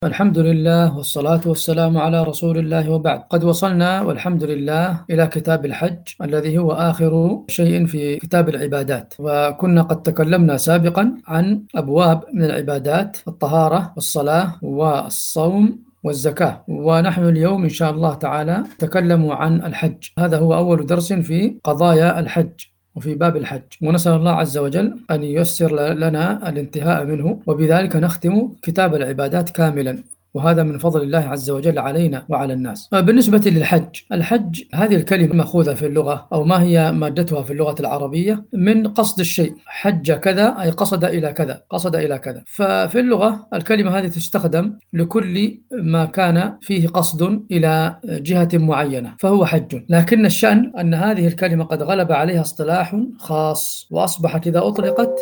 الحمد لله والصلاة والسلام على رسول الله، وبعد. قد وصلنا والحمد لله إلى كتاب الحج الذي هو آخر شيء في كتاب العبادات، وكنا قد تكلمنا سابقا عن أبواب من العبادات: الطهارة والصلاة والصوم والزكاة، ونحن اليوم إن شاء الله تعالى نتكلم عن الحج. هذا هو أول درس في قضايا الحج وفي باب الحج، ونسأل الله عز وجل أن ييسر لنا الانتهاء منه، وبذلك نختم كتاب العبادات كاملا، وهذا من فضل الله عز وجل علينا وعلى الناس. بالنسبة للحج، الحج هذه الكلمة مأخوذة في اللغة، أو ما هي مادتها في اللغة العربية؟ من قصد الشيء. حج كذا أي قصد إلى كذا، قصد إلى كذا. ففي اللغة الكلمة هذه تستخدم لكل ما كان فيه قصد إلى جهة معينة فهو حج. لكن الشأن أن هذه الكلمة قد غلب عليها اصطلاح خاص، وأصبحت إذا أطلقت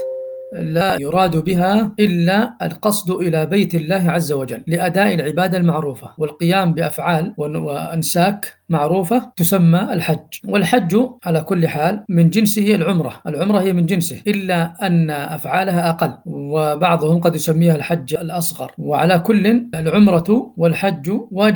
لا يراد بها إلا القصد إلى بيت الله عز وجل لأداء العبادة المعروفة والقيام بأفعال وأنساك معروفة تسمى الحج. والحج على كل حال من جنسه العمرة هي من جنسه، إلا أن أفعالها أقل، وبعضهم قد يسميها الحج الأصغر. وعلى كل العمرة والحج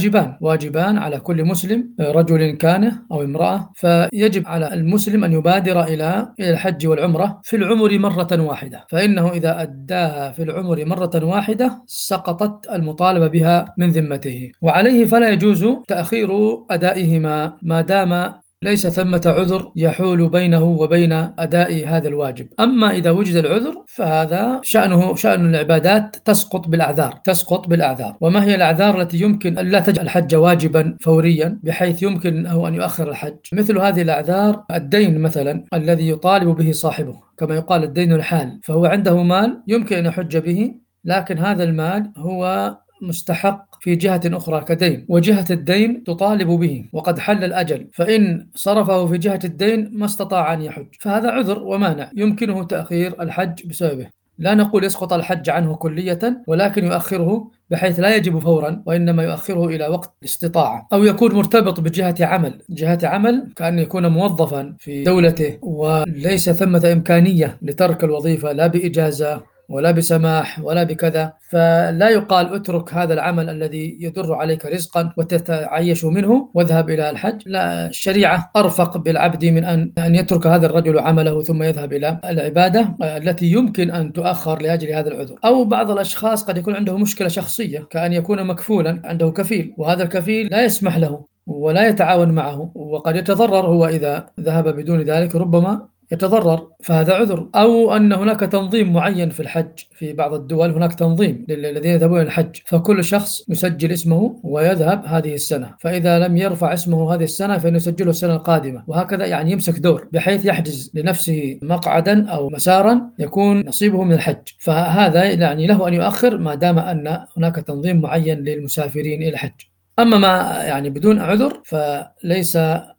واجبان على كل مسلم، رجل كان أو امرأة، فيجب على المسلم أن يبادر إلى الحج والعمرة في العمر مرة واحدة، فإنه إذا أداها في العمر مرة واحدة سقطت المطالبة بها من ذمته، وعليه فلا يجوز تأخير أدائهما ما دام ليس ثمة عذر يحول بينه وبين أداء هذا الواجب. أما إذا وجد العذر فهذا شأن العبادات تسقط بالأعذار. وما هي الأعذار التي يمكن أن لا تجعل الحج واجبا فوريا بحيث يمكن له أن يؤخر الحج؟ مثل هذه الأعذار: الدين مثلا الذي يطالب به صاحبه، كما يقال الدين الحال، فهو عنده مال يمكن أن يحج به، لكن هذا المال هو مستحق في جهة أخرى كدين، وجهة الدين تطالب به، وقد حل الأجل، فإن صرفه في جهة الدين ما استطاع أن يحج، فهذا عذر ومانع يمكنه تأخير الحج بسببه. لا نقول يسقط الحج عنه كلية، ولكن يؤخره بحيث لا يجب فورا، وإنما يؤخره إلى وقت استطاعة. أو يكون مرتبط بجهة عمل كأن يكون موظفا في دولته وليس ثمة إمكانية لترك الوظيفة، لا بإجازة ولا بسماح ولا بكذا، فلا يقال اترك هذا العمل الذي يدر عليك رزقا وتتعيش منه واذهب إلى الحج. لا، الشريعة أرفق بالعبد من أن يترك هذا الرجل عمله ثم يذهب إلى العبادة التي يمكن أن تؤخر لأجل هذا العذر. أو بعض الأشخاص قد يكون عنده مشكلة شخصية، كأن يكون مكفولا، عنده كفيل، وهذا الكفيل لا يسمح له ولا يتعاون معه، وقد يتضرر هو إذا ذهب بدون ذلك، ربما يتضرر، فهذا عذر. أو أن هناك تنظيم معين في الحج، في بعض الدول هناك تنظيم للذين يذهبون الحج، فكل شخص يسجل اسمه ويذهب هذه السنة، فإذا لم يرفع اسمه هذه السنة فيسجله السنة القادمة، وهكذا يعني يمسك دور بحيث يحجز لنفسه مقعدا أو مسارا يكون نصيبه من الحج، فهذا يعني له أن يؤخر ما دام أن هناك تنظيم معين للمسافرين إلى الحج. أما ما يعني بدون عذر فليس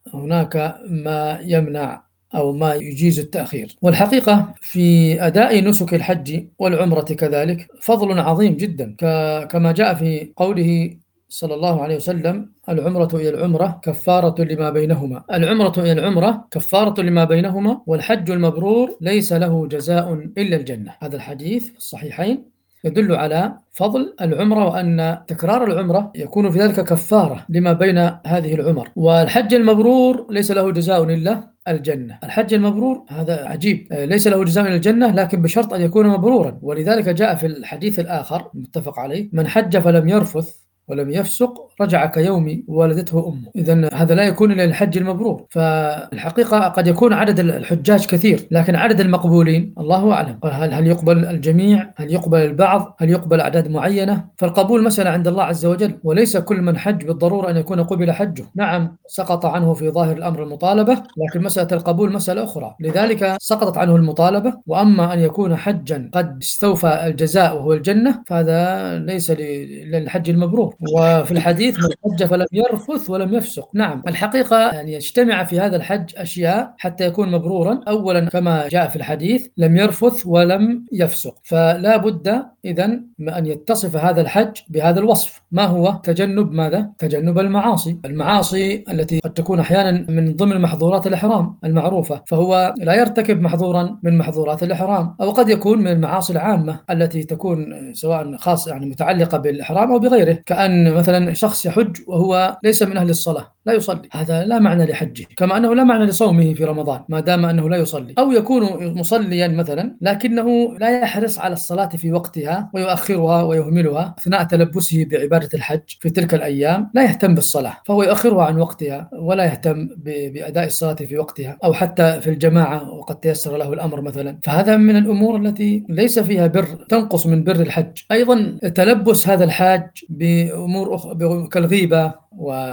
هناك ما يمنع أو ما يجيز التأخير. والحقيقة في أداء نسك الحج والعمرة كذلك فضل عظيم جدا، كما جاء في قوله صلى الله عليه وسلم: العمرة إلى العمرة كفارة لما بينهما. العمرة إلى العمرة كفارة لما بينهما، والحج المبرور ليس له جزاء إلا الجنة. هذا الحديث في الصحيحين يدل على فضل العمرة، وأن تكرار العمرة يكون في ذلك كفارة لما بين هذه العمر. والحج المبرور ليس له جزاء إلا الجنة. الحج المبرور هذا عجيب، ليس له جزاء إلا الجنة، لكن بشرط أن يكون مبرورا. ولذلك جاء في الحديث الآخر متفق عليه: من حج فلم يرفث ولم يفسق رجع كيوم ولدته أمه. إذن هذا لا يكون إلا الحج المبرور. فالحقيقة قد يكون عدد الحجاج كثير، لكن عدد المقبولين الله أعلم. هل يقبل الجميع؟ هل يقبل البعض؟ هل يقبل أعداد معينة؟ فالقبول مسألة عند الله عز وجل، وليس كل من حج بالضرورة أن يكون قبل حجه. نعم، سقط عنه في ظاهر الأمر المطالبة، لكن مسألة القبول مسألة أخرى، لذلك سقطت عنه المطالبة. وأما أن يكون حجا قد استوفى الجزاء وهو الجنة فهذا ليس للحج المبرور. وفي الحديث: من حج فلم يرفث ولم يفسق. نعم، الحقيقة يعني يجتمع في هذا الحج أشياء حتى يكون مبرورا. أولا كما جاء في الحديث: لم يرفث ولم يفسق، فلا بد إذن أن يتصف هذا الحج بهذا الوصف. ما هو؟ تجنب ماذا؟ تجنب المعاصي. المعاصي التي قد تكون أحيانا من ضمن محظورات الإحرام المعروفة، فهو لا يرتكب محظورا من محظورات الإحرام، أو قد يكون من المعاصي العامة التي تكون سواء خاصة يعني متعلقة بالإحرام أو بغيره، كأن مثلا شخص يحج وهو ليس من أهل الصلاة، لا يصلي، هذا لا معنى لحجه، كما أنه لا معنى لصومه في رمضان ما دام أنه لا يصلي. أو يكون مصليا مثلا لكنه لا يحرص على الصلاة في وقتها ويؤخرها ويهملها أثناء تلبسه بعبادة الحج في تلك الأيام، لا يهتم بالصلاة فهو يؤخرها عن وقتها ولا يهتم بأداء الصلاة في وقتها، أو حتى في الجماعة وقد تيسر له الأمر مثلا، فهذا من الأمور التي ليس فيها بر، تنقص من بر الحج. أيضا تلبس هذا الحاج بأمور كالغيبة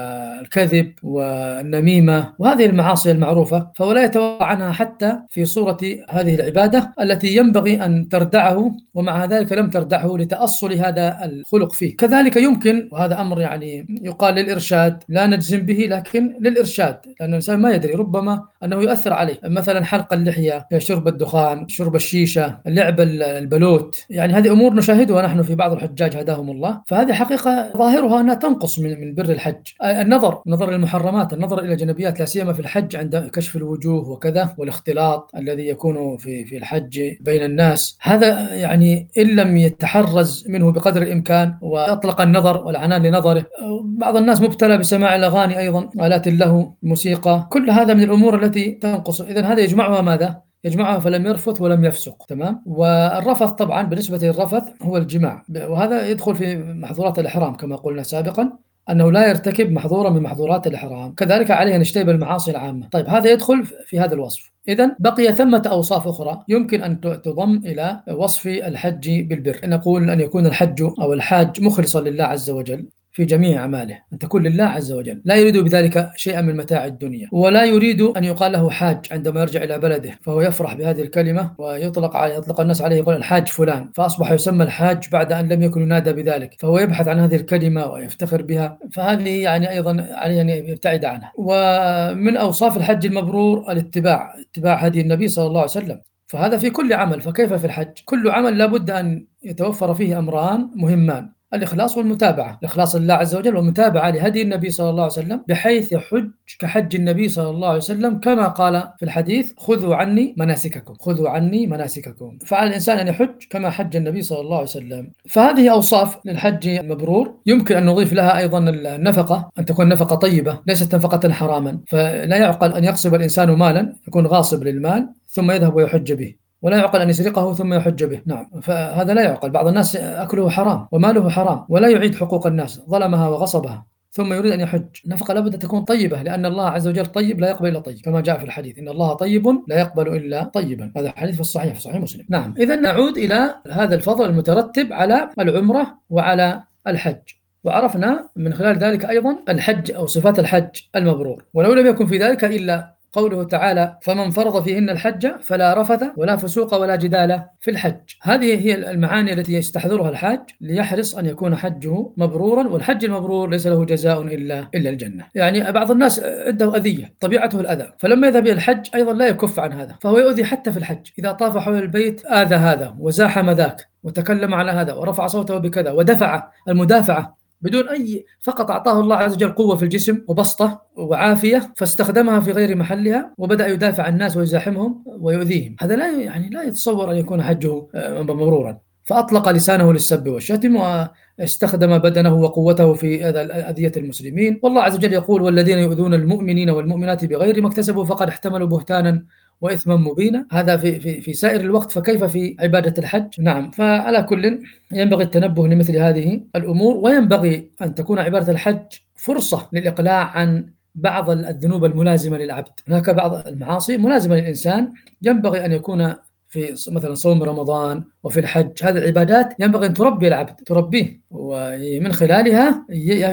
والكذب والنميمة وهذه المعاصي المعروفة، فهو لا يتوقع عنها حتى في صورة هذه العبادة التي ينبغي أن تردعه، ومع ذلك لم تردعه لتأصل هذا الخلق فيه. كذلك يمكن، وهذا أمر يعني يقال للإرشاد، لا نجزم به لكن للإرشاد، لأن الإنسان ما يدري، ربما أنه يؤثر عليه، مثلا حلق اللحية، شرب الدخان، شرب الشيشة، لعب البلوت، يعني هذه أمور نشاهدها نحن في بعض الحجاج هداهم الله، فهذه حقيقة ظاهرها أنها تنقص من بر الحج. النظر للمحرمات، النظر إلى جنبيات، لا سيما في الحج عند كشف الوجوه وكذا، والاختلاط الذي يكون في الحج بين الناس، هذا يعني إن لم يتحرز منه بقدر الإمكان وأطلق النظر والعنان لنظره. بعض الناس مبتلى بسماع الأغاني أيضا، آلات اللهو، موسيقى، كل هذا من الأمور التي تنقص. إذن هذا يجمعها ماذا؟ يجمعها فلم يرفث ولم يفسق، تمام. والرفث طبعا بالنسبة للرفث هو الجماع، وهذا يدخل في محظورات الإحرام كما قلنا سابقا، أنه لا يرتكب محظورا من محظورات الإحرام. كذلك عليه أن يجتنب المعاصي العامة. طيب هذا يدخل في هذا الوصف. إذن بقي ثمة أوصاف أخرى يمكن أن تضم إلى وصف الحج بالبر. نقول أن يكون الحج أو الحاج مخلصا لله عز وجل في جميع أعماله، أن تكون لله عز وجل، لا يريد بذلك شيئا من متاع الدنيا، ولا يريد أن يقال له حاج عندما يرجع إلى بلده فهو يفرح بهذه الكلمة، يطلق الناس عليه، يقول الحاج فلان، فأصبح يسمى الحاج بعد أن لم يكن ينادى بذلك، فهو يبحث عن هذه الكلمة ويفتخر بها، فهذه يعني أيضا عليه أن يبتعد عنها. ومن أوصاف الحج المبرور اتباع هدي النبي صلى الله عليه وسلم، فهذا في كل عمل، فكيف في الحج؟ كل عمل لابد أن يتوفر فيه أمران مهمان: الإخلاص والمتابعة، الإخلاص لله عز وجل والمتابعة لهدي النبي صلى الله عليه وسلم، بحيث يحج كحج النبي صلى الله عليه وسلم، كما قال في الحديث: خذوا عني مناسككم، خذوا عني مناسككم. فعلى الإنسان أن يحج كما حج النبي صلى الله عليه وسلم. فهذه أوصاف للحج المبرور. يمكن أن نضيف لها أيضا النفقة، أن تكون نفقة طيبة ليست نفقة حراما، فلا يعقل أن يغصب الإنسان مالا، يكون غاصب للمال ثم يذهب ويحج به، ولا يعقل أن يسرقه ثم يحج به، نعم، فهذا لا يعقل. بعض الناس أكله حرام وماله حرام ولا يعيد حقوق الناس، ظلمها وغصبها، ثم يريد أن يحج. نفقة لابد تكون طيبة، لأن الله عز وجل طيب لا يقبل إلا طيب، كما جاء في الحديث: إن الله طيب لا يقبل إلا طيبا. هذا الحديث في الصحيح، في صحيح مسلم. نعم، إذا نعود إلى هذا الفضل المترتب على العمرة وعلى الحج، وعرفنا من خلال ذلك أيضا الحج أو صفات الحج المبرور. ولو لم يكن في ذلك إلا قوله تعالى: فمن فرض فيهن الحج فلا رفث ولا فسوق ولا جدال في الحج. هذه هي المعاني التي يستحضرها الحاج ليحرص أن يكون حجه مبرورا. والحج المبرور ليس له جزاء إلا الجنة. يعني بعض الناس عنده أذية، طبيعته الأذى، فلما يذهب إلى الحج أيضا لا يكف عن هذا، فهو يؤذي حتى في الحج. إذا طاف حول البيت آذى هذا وزاحم ذاك وتكلم على هذا ورفع صوته بكذا ودفع، المدافعة بدون أي، فقط أعطاه الله عز وجل قوة في الجسم وبسطة وعافية، فاستخدمها في غير محلها وبدأ يدافع عن الناس ويزاحمهم ويؤذيهم. هذا لا يتصور أن يكون حجه مبرورا. فأطلق لسانه للسب والشتم، واستخدم بدنه وقوته في أذية المسلمين. والله عز وجل يقول: والذين يؤذون المؤمنين والمؤمنات بغير ما اكتسبوا فقد احتملوا بهتانا وإثما مبينا. هذا في سائر الوقت، فكيف في عبادة الحج؟ نعم. فعلى كل ينبغي التنبه لمثل هذه الأمور، وينبغي أن تكون عبادة الحج فرصة للإقلاع عن بعض الذنوب الملازمة للعبد. هناك بعض المعاصي ملازمة للإنسان، ينبغي أن يكون في مثلا صوم رمضان وفي الحج. هذه العبادات ينبغي أن تربي العبد، تربيه، ومن خلالها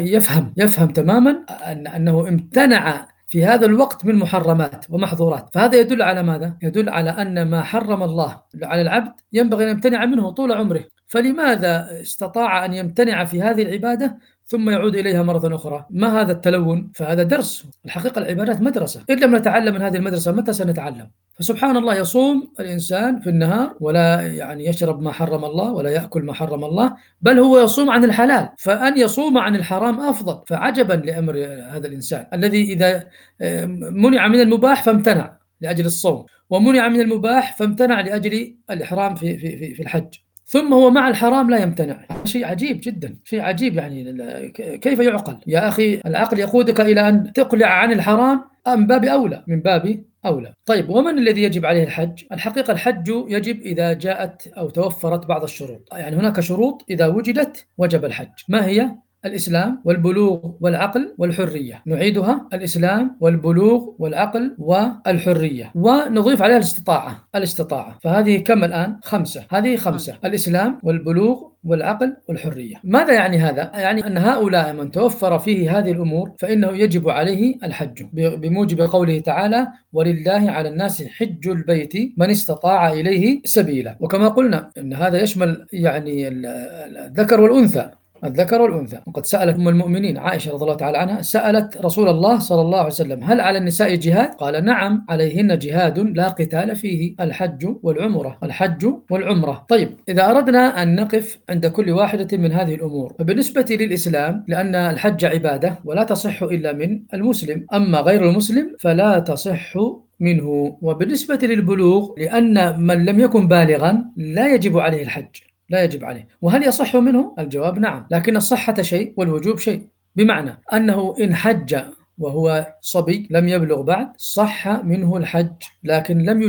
يفهم تماما أنه امتنع في هذا الوقت من محرمات ومحظورات. فهذا يدل على ماذا؟ يدل على أن ما حرم الله على العبد ينبغي أن يمتنع منه طول عمره. فلماذا استطاع أن يمتنع في هذه العبادة ثم يعود إليها مرة أخرى؟ ما هذا التلون؟ فهذا درس. الحقيقة العبادات مدرسة، إن لم نتعلم من هذه المدرسة متى سنتعلم؟ فسبحان الله، يصوم الإنسان في النهار ولا يشرب ما حرم الله ولا يأكل ما حرم الله، بل هو يصوم عن الحلال، فأن يصوم عن الحرام أفضل. فعجبا لأمر هذا الإنسان الذي إذا منع من المباح فامتنع لأجل الصوم، ومنع من المباح فامتنع لأجل الإحرام في الحج، ثم هو مع الحرام لا يمتنع. شيء عجيب جدا، شيء عجيب. كيف يعقل يا أخي؟ العقل يقودك إلى أن تقلع عن الحرام من باب أولى، من باب أولى. طيب، ومن الذي يجب عليه الحج؟ الحقيقة الحج يجب إذا جاءت أو توفرت بعض الشروط. هناك شروط إذا وجدت وجب الحج. ما هي؟ الإسلام والبلوغ والعقل والحرية. نعيدها: الإسلام والبلوغ والعقل والحرية، ونضيف عليها الاستطاعة. فهذه كم الآن؟ 5. هذه 5: الإسلام والبلوغ والعقل والحرية. ماذا يعني هذا؟ يعني أن هؤلاء من توفر فيه هذه الأمور فإنه يجب عليه الحج، بموجب قوله تعالى: ولله على الناس حج البيت من استطاع إليه سبيلا. وكما قلنا أن هذا يشمل الذكر والأنثى. وقد سألت أم المؤمنين عائشة رضي الله تعالى عنها، سألت رسول الله صلى الله عليه وسلم: هل على النساء جهاد؟ قال: نعم، عليهن جهاد لا قتال فيه، الحج والعمرة. طيب، إذا أردنا أن نقف عند كل واحدة من هذه الأمور، فبالنسبة للإسلام، لأن الحج عبادة ولا تصح إلا من المسلم، أما غير المسلم فلا تصح منه. وبالنسبة للبلوغ، لأن من لم يكن بالغا لا يجب عليه الحج، لا يجب عليه. وهل يصح منه؟ الجواب نعم، لكن الصحة شيء والوجوب شيء، بمعنى أنه إن حج وهو صبي لم يبلغ بعد صح منه الحج، لكن لم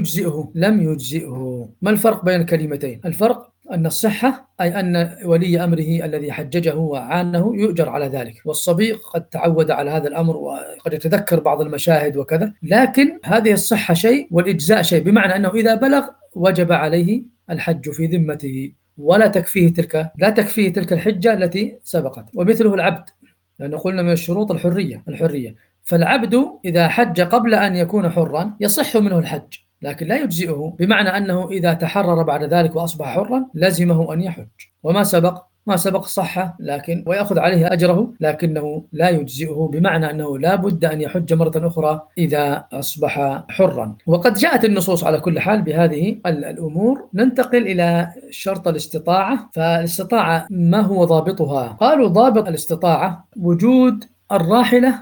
يجزئه. ما الفرق بين الكلمتين؟ الفرق أن الصحة أي أن ولي أمره الذي حججه وعانه يؤجر على ذلك، والصبي قد تعود على هذا الأمر وقد يتذكر بعض المشاهد وكذا، لكن هذه الصحة شيء والإجزاء شيء، بمعنى أنه إذا بلغ وجب عليه الحج في ذمته، ولا تكفيه تلك الحجة التي سبقت. ومثله العبد، لأنه قلنا من الشروط الحرية. فالعبد إذا حج قبل أن يكون حرا يصح منه الحج، لكن لا يجزئه، بمعنى أنه إذا تحرر بعد ذلك وأصبح حرا لزمه أن يحج، وما سبق صحة لكن ويأخذ عليه أجره، لكنه لا يجزئه، بمعنى أنه لا بد أن يحج مرة أخرى إذا أصبح حرا. وقد جاءت النصوص على كل حال بهذه الأمور. ننتقل إلى شرط الاستطاعة. فالاستطاعة ما هو ضابطها؟ قالوا ضابط الاستطاعة وجود الراحلة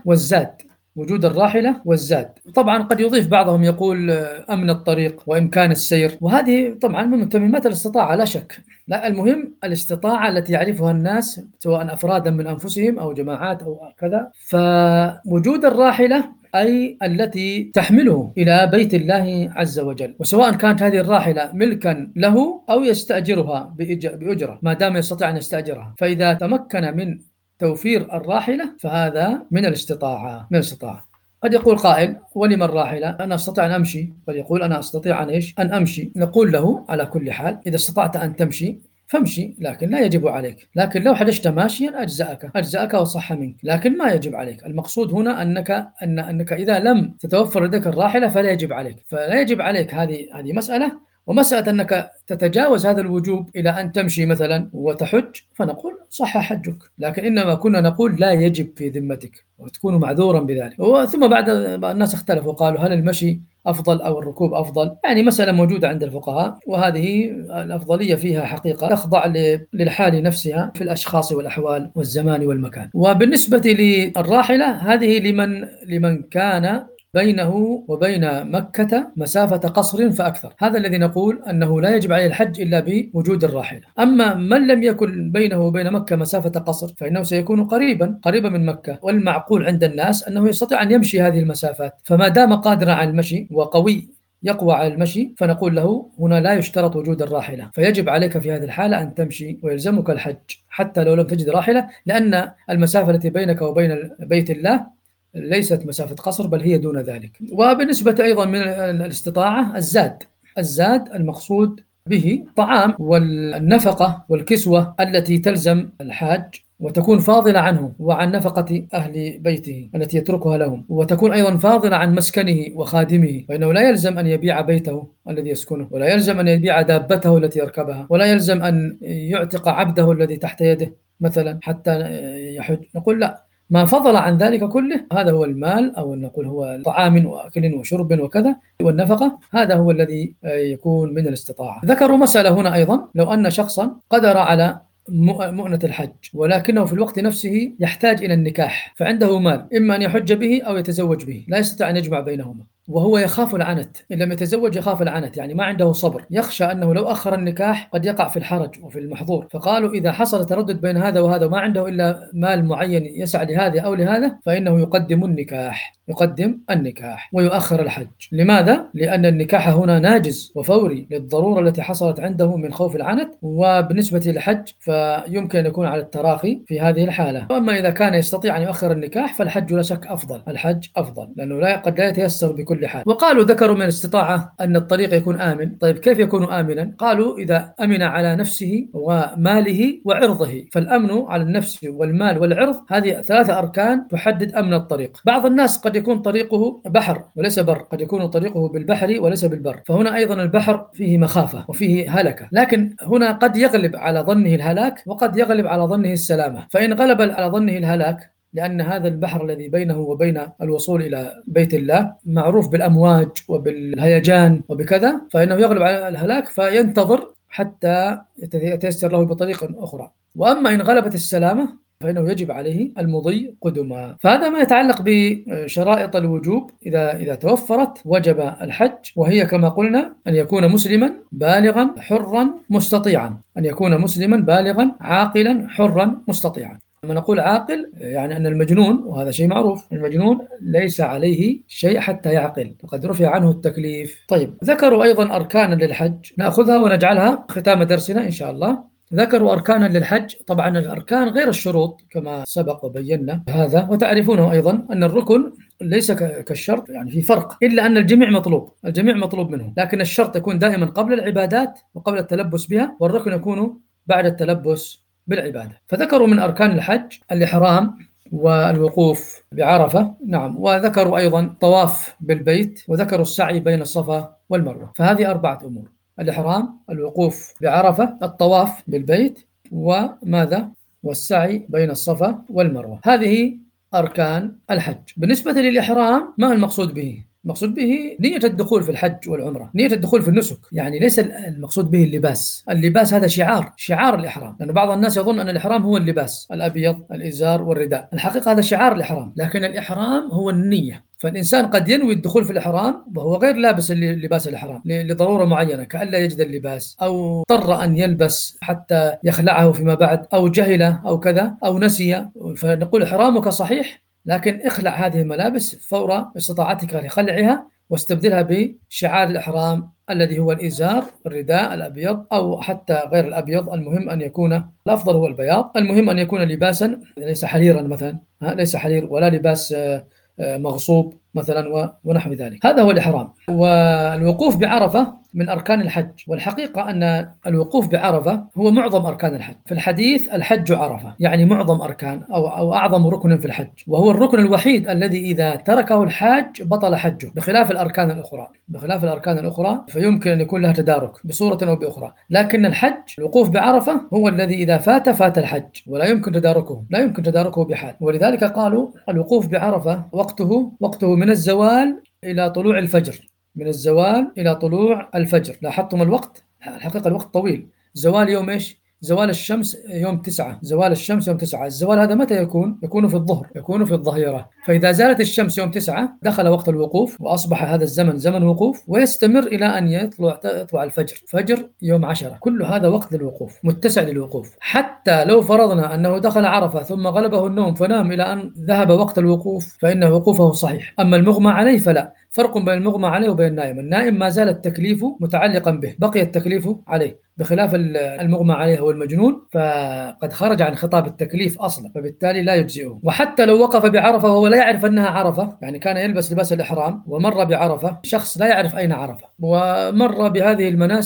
والزاد. طبعا قد يضيف بعضهم يقول أمن الطريق وإمكان السير، وهذه طبعا من متممات الاستطاعة لا شك. لا، المهم الاستطاعة التي يعرفها الناس سواء أفرادا من أنفسهم أو جماعات أو كذا. فوجود الراحلة أي التي تحمله إلى بيت الله عز وجل، وسواء كانت هذه الراحلة ملكا له أو يستأجرها بأجرة، ما دام يستطيع أن يستأجرها. فإذا تمكن من توفير الراحلة فهذا من الاستطاعة. قد يقول قائل: ولم الراحلة؟ أنا أستطيع أن أمشي. قد يقول: أنا أستطيع أن أمشي. نقول له: على كل حال إذا استطعت أن تمشي فامشي، لكن لا يجب عليك. لكن لو حدثت ماشيا أجزأك وصح منك، لكن ما يجب عليك. المقصود هنا أنك إذا لم تتوفر لديك الراحلة فلا يجب عليك. هذه مسألة. ومسألة أنك تتجاوز هذا الوجوب إلى أن تمشي مثلا وتحج، فنقول صح حجك، لكن إنما كنا نقول لا يجب في ذمتك وتكون معذورا بذلك. ثم بعد الناس اختلفوا وقالوا: هل المشي أفضل أو الركوب أفضل؟ يعني مسألة موجودة عند الفقهاء، وهذه الأفضلية فيها حقيقة تخضع للحال نفسها في الأشخاص والأحوال والزمان والمكان. وبالنسبة للراحلة، هذه لمن كان بينه وبين مكة مسافة قصر فأكثر، هذا الذي نقول أنه لا يجب عليه الحج إلا بوجود الراحلة. أما من لم يكن بينه وبين مكة مسافة قصر فإنه سيكون قريبا من مكة، والمعقول عند الناس أنه يستطيع أن يمشي هذه المسافات. فما دام قادرا على المشي يقوى على المشي، فنقول له هنا لا يشترط وجود الراحلة، فيجب عليك في هذه الحالة أن تمشي ويلزمك الحج حتى لو لم تجد راحلة، لأن المسافة التي بينك وبين بيت الله ليست مسافة قصر بل هي دون ذلك. وبالنسبة أيضا من الاستطاعة الزاد المقصود به طعام والنفقة والكسوة التي تلزم الحاج وتكون فاضلة عنه وعن نفقة أهل بيته التي يتركها لهم، وتكون أيضا فاضلة عن مسكنه وخادمه، فإنه لا يلزم أن يبيع بيته الذي يسكنه، ولا يلزم أن يبيع دابته التي يركبها، ولا يلزم أن يعتق عبده الذي تحت يده مثلا حتى يحج. نقول لا، ما فضل عن ذلك كله هذا هو المال، أو نقول هو طعام وأكل وشرب وكذا والنفقة، هذا هو الذي يكون من الاستطاعة. ذكروا مسألة هنا أيضا، لو أن شخصا قدر على مؤنة الحج ولكنه في الوقت نفسه يحتاج إلى النكاح، فعنده مال إما أن يحج به أو يتزوج به، لا يستطيع أن يجمع بينهما، وهو يخاف العنت، إن لم يتزوج يخاف العنت، يعني ما عنده صبر، يخشى أنه لو أخر النكاح قد يقع في الحرج وفي المحظور. فقالوا إذا حصل تردد بين هذا وهذا وما عنده إلا مال معين يسعى لهذا أو لهذا، فإنه يقدم النكاح ويؤخر الحج. لماذا؟ لأن النكاح هنا ناجز وفوري للضرورة التي حصلت عنده من خوف العنت، وبالنسبة للحج فيمكن أن يكون على التراخي في هذه الحالة. وأما إذا كان يستطيع أن يؤخر النكاح فالحج لا شك أفضل، الحج أفضل لأنه قد لا يتيسر بكل حال. وقالوا ذكروا من الاستطاعة أن الطريق يكون آمن. طيب كيف يكون آمنا؟ قالوا إذا أمن على نفسه وماله وعرضه، فالأمن على النفس والمال والعرض هذه 3 أركان تحدد أمن الطريق. بعض الناس قد يكون طريقه بحر وليس بر، قد يكون طريقه بالبحر وليس بالبر، فهنا أيضا البحر فيه مخافة وفيه هلكة، لكن هنا قد يغلب على ظنه الهلاك وقد يغلب على ظنه السلامة. فإن غلب على ظنه الهلاك، لأن هذا البحر الذي بينه وبين الوصول إلى بيت الله معروف بالأمواج وبالهيجان وبكذا، فإنه يغلب على الهلاك فينتظر حتى يتيسر له بطريقة أخرى. وأما إن غلبت السلامة فإنه يجب عليه المضي قدما. فهذا ما يتعلق بشرائط الوجوب. إذا توفرت وجب الحج، وهي كما قلنا أن يكون مسلما بالغا حرا مستطيعا، أن يكون مسلما بالغا عاقلا حرا مستطيعا. لما نقول عاقل يعني أن المجنون، وهذا شيء معروف، المجنون ليس عليه شيء حتى يعقل، وقد رفع عنه التكليف. طيب ذكروا أيضا أركانا للحج، نأخذها ونجعلها ختام درسنا إن شاء الله. ذكروا أركانا للحج، طبعا الأركان غير الشروط كما سبق وبينا هذا، وتعرفونه أيضا أن الركن ليس كالشرط، يعني في فرق، إلا أن الجميع مطلوب منه، لكن الشرط يكون دائما قبل العبادات وقبل التلبس بها، والركن يكون بعد التلبس بالعبادة. فذكروا من أركان الحج الإحرام والوقوف بعرفة، نعم، وذكروا أيضا طواف بالبيت، وذكروا السعي بين الصفا والمروة. فهذه 4 أمور: الإحرام، الوقوف بعرفة، الطواف بالبيت، وماذا؟ والسعي بين الصفا والمروة. هذه أركان الحج. بالنسبة للإحرام ما المقصود به؟ المقصود به نية الدخول في الحج والعمرة، نية الدخول في النسك، يعني ليس المقصود به اللباس هذا شعار الإحرام، لأن بعض الناس يظن أن الإحرام هو اللباس الأبيض، الإزار والرداء، الحقيقة هذا شعار الإحرام، لكن الإحرام هو النية. فالإنسان قد ينوي الدخول في الإحرام وهو غير لابس لباس الإحرام لضرورة معينة، كألا يجد اللباس، أو اضطر أن يلبس حتى يخلعه فيما بعد، أو جهله أو كذا أو نسي، فنقول إحرامك صحيح، لكن اخلع هذه الملابس فور استطاعتك لخلعها واستبدلها بشعار الإحرام الذي هو الإزار، الرداء الأبيض أو حتى غير الأبيض. المهم أن يكون، الأفضل هو البياض، المهم أن يكون لباسا ليس حريرا مثلا، ليس حرير ولا لباس مغصوب مثلا ونحو ذلك. هذا هو الإحرام. والوقوف بعرفة من أركان الحج، والحقيقة أن الوقوف بعرفة هو معظم أركان الحج. في الحديث الحج عرفة، يعني معظم أركان أو أعظم ركن في الحج، وهو الركن الوحيد الذي إذا تركه الحاج بطل حجه، بخلاف الأركان الأخرى فيمكن أن يكون لها تدارك بصورة أو بأخرى، لكن الحج الوقوف بعرفة هو الذي إذا فات الحج ولا يمكن تداركه بحال. ولذلك قالوا الوقوف بعرفة وقته من الزوال إلى طلوع الفجر، لاحظتم الوقت؟ الحقيقة الوقت طويل. زوال يوم إيش؟ زوال الشمس يوم 9. الزوال هذا متى يكون في الظهر، يكون في الظهيرة. فإذا زالت الشمس يوم 9 دخل وقت الوقوف، وأصبح هذا الزمن زمن وقوف، ويستمر إلى أن يطلع الفجر، فجر يوم 10. كل هذا وقت للوقوف، متسع للوقوف. حتى لو فرضنا أنه دخل عرفة ثم غلبه النوم فنام إلى أن ذهب وقت الوقوف، فإن وقوفه صحيح. أما المغمى عليه فلا. فرق بين المغمى عليه وبين النائم ما زال التكليف متعلقا به، بقي التكليف عليه، بخلاف المغمى عليه هو المجنون فقد خرج عن خطاب التكليف أصلا، فبالتالي لا يجزئه. وحتى لو وقف بعرفة وهو لا يعرف أنها عرفة، يعني كان يلبس لباس الإحرام ومر بعرفة، شخص لا يعرف أين عرفة ومر بهذه المناسك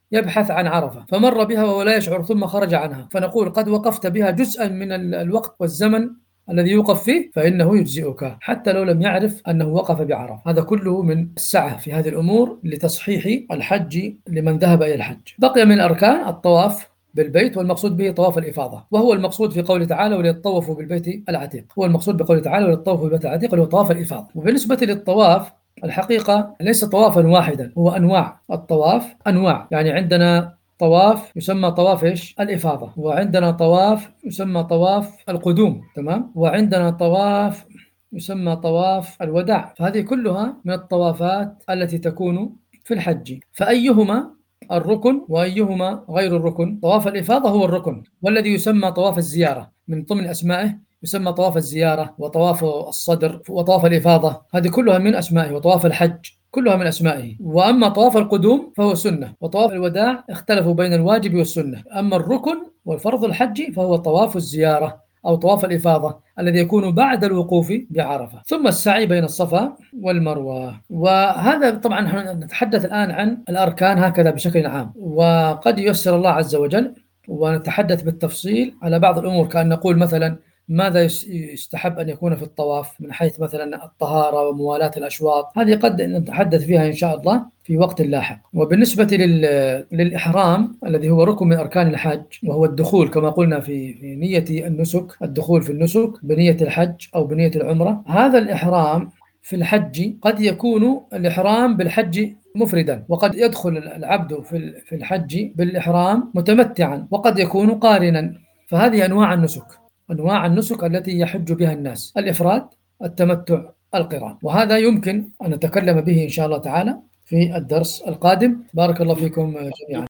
يبحث عن عرفة فمر بها وهو لا يشعر ثم خرج عنها، فنقول قد وقفت بها جزءا من الوقت والزمن الذي يوقف فيه فإنه يجزئك حتى لو لم يعرف أنه وقف بعرفة. هذا كله من السعة في هذه الأمور لتصحيح الحج لمن ذهب إلى الحج. بقي من الأركان الطواف بالبيت، والمقصود به طواف الإفاضة، وهو المقصود في قوله تعالى وليطوفوا بالبيت العتيق، هو المقصود بقوله تعالى وليطوفوا بالبيت العتيق اللي هو طواف الإفاضة. وبالنسبة للطواف الحقيقة ليس طوافا واحدا، هو أنواع. الطواف أنواع، يعني عندنا طواف يسمى طواف إيش؟ الإفاضة، وعندنا طواف يسمى طواف القدوم، تمام، وعندنا طواف يسمى طواف الوداع. فهذه كلها من الطوافات التي تكون في الحج، فأيهما الركن وأيهما غير الركن؟ طواف الإفاضة هو الركن، والذي يسمى طواف الزيارة من ضمن أسمائه يسمى طواف الزيارة وطواف الصدر وطواف الإفاضة، هذه كلها من أسمائه، وطواف الحج كلها من أسمائه. وأما طواف القدوم فهو سنة، وطواف الوداع اختلفوا بين الواجب والسنة. أما الركن والفرض الحج فهو طواف الزيارة أو طواف الإفاضة الذي يكون بعد الوقوف بعرفة، ثم السعي بين الصفا والمروة. وهذا طبعا نتحدث الآن عن الأركان هكذا بشكل عام، وقد ييسر الله عز وجل ونتحدث بالتفصيل على بعض الأمور، كأن نقول مثلا ماذا يستحب أن يكون في الطواف من حيث مثلا الطهارة وموالاة الأشواط، هذه قد نتحدث فيها إن شاء الله في وقت لاحق. وبالنسبة للإحرام الذي هو ركن من أركان الحج، وهو الدخول كما قلنا في نية النسك، الدخول في النسك بنية الحج أو بنية العمرة. هذا الإحرام في الحج قد يكون الإحرام بالحج مفردا، وقد يدخل العبد في الحج بالإحرام متمتعا، وقد يكون قارنا. فهذه أنواع النسك، أنواع النسك التي يحج بها الناس: الإفراد، التمتع، القران. وهذا يمكن أن نتكلم به إن شاء الله تعالى في الدرس القادم. بارك الله فيكم جميعا.